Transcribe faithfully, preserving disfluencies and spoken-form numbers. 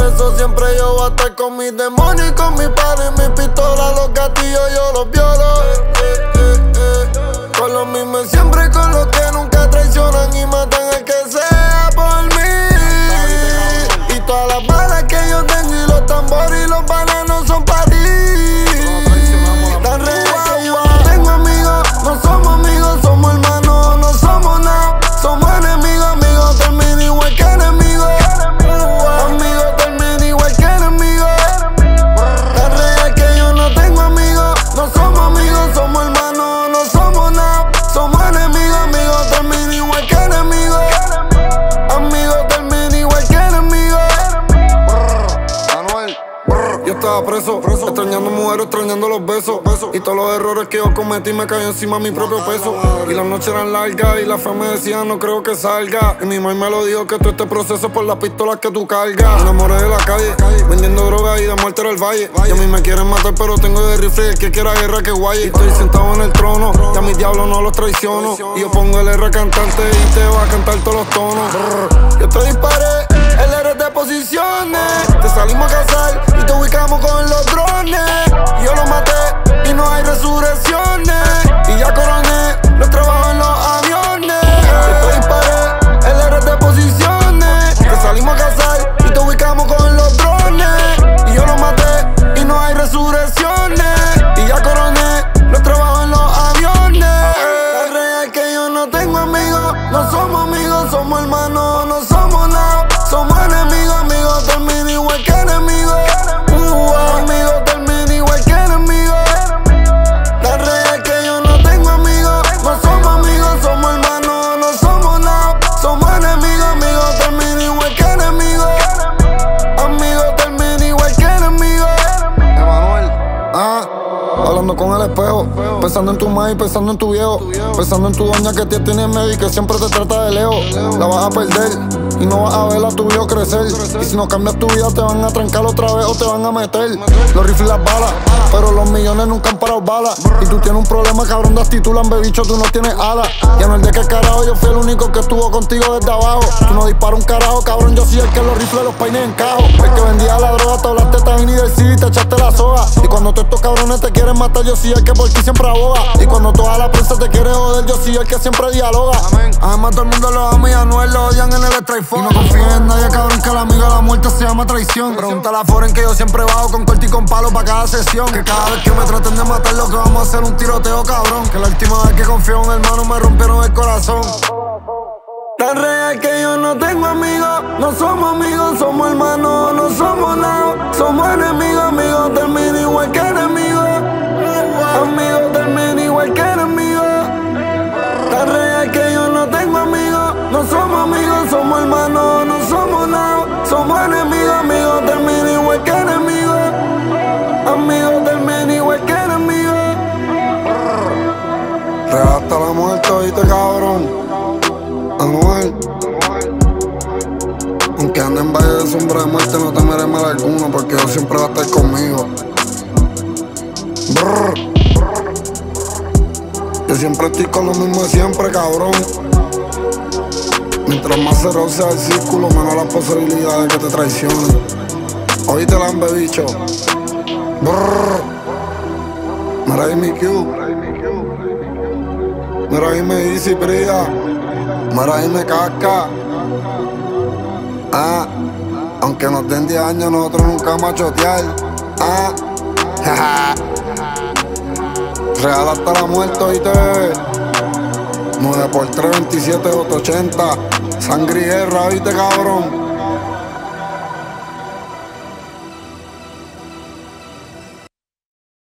eso siempre yo voy a estar con mis demonios y con mi padre y mi pistola. Los gatillos yo los violo. Eh, eh, eh, eh. Con los mismos siempre, con los que nunca traicionan y matan al que sea por mí. Y todas las balas que yo tengo y los tambores y los bananos son para ti. Tan real que yo no tengo amigos, no somos amigos, somos hermanos, no somos nada. Somos enemigos, amigos termina igual que enemigos. Amigos termina igual que enemigos. Tan real que yo no tengo amigos, no somos amigos, somos hermanos, no somos nada. Somos enemigos, amigos termina igual que enemigos. Amigos termina igual que enemigos. Manuel, yo estaba preso, preso, extrañando mujeres, extrañando los besos, besos. Y todos los errores que yo cometí me cayó encima mi propio peso. Y las noches eran largas y la fe me decía no creo que salga. Y mi mamá me lo dijo que todo este proceso es por las pistolas que tú cargas. Me enamoré de la calle, vendiendo droga y de muerte era el valle. Y a mí me quieren matar pero tengo de rifle, el que quiera guerra que guaye. Y estoy sentado en el trono, y a mis diablos no los traiciono. Y yo pongo el R cantante y te va a cantar todos los tonos. Yo te disparé, el R de posiciones. Te salimos a cazar y te ubicamos con los drones. Yo lo maté y no hay resurrecciones. Y ya coroné los trabajos en los aviones. Yo te disparé, el R de posiciones. Te salimos a cazar y te ubicamos con los drones. Y yo lo maté y no hay resurrecciones. Y ya coroné los trabajos en los aviones. La real que yo no tengo amigos, no somos amigos, somos hermanos, no somos nada. Somos enemigos, amigos termina igual que enemigos. Uh, amigos termina igual que enemigos. La real que yo no tengo amigos, no somos amigos, somos hermanos, no somos nada. Somos enemigos, amigos termina igual que enemigos. Amigos termina igual que enemigos. Emanuel, ah, hablando con el espejo, pensando en tu madre y pensando en tu viejo, pensando en tu doña que te tiene miedo y que siempre te trata de lejos. La vas a perder y no vas a ver a tu viejo crecer. Y si no cambias tu vida te van a trancar otra vez o te van a meter los rifles y las balas, pero los millones nunca han parado balas. Y tú tienes un problema cabrón de actitud, lambebicho, tú no tienes alas. Ya no el de que carajo, yo fui el único que estuvo contigo desde abajo. Tú no disparas un carajo, cabrón, yo soy el que los rifles los peines en cajo. El que vendía la droga, te hablaste también y del C D te echaste la soga. Y cuando todos estos cabrones te quieren matar, yo soy el que por ti siempre aboga. Y cuando toda la prensa te quiere joder, yo soy el que siempre dialoga. Además todo el mundo lo ama y a Anuel lo odian en el strike force. Y no confíes en nadie, cabrón, que la amiga de la muerte se llama traición. Pregúntale a Foren que yo siempre bajo con corte y con palo para cada sesión. Que cada vez que me traten de matar lo que vamos a hacer un tiroteo, cabrón. Que la última vez que confié en un hermano me rompieron el corazón. Tan real que yo no tengo amigos, no somos amigos, somos hermanos, no somos nada. Somos enemigos, amigos termina igual que enemigos. Amigos termina igual que enemigos. Tan real que yo no tengo amigos, no somos amigos, somos hermanos, no somos nada. Somos enemigos, amigos termina igual que enemigos. Amigos termina igual que enemigos. Real hasta la muerte, oíste, cabrón. Anuel, aunque ande en valle de sombra de muerte, no temeré mal alguno, porque Dios siempre va a estar conmigo. Brr. Yo siempre estoy con lo mismo de siempre, cabrón. Mientras más cerrado sea el círculo, menos la posibilidad de que te traicionen. Oíste, lambebicho. Brr. Mira ahí mi Q. Mira ahí me Easy Bria. Mira ahí me Casca. Ah, aunque nos den diez años, nosotros nunca vamos a chotear. Ah, jaja. Real hasta la muerte, oíste. nueve por tres, veintisiete, ochenta. Sangre y guerra, oíste, cabrón.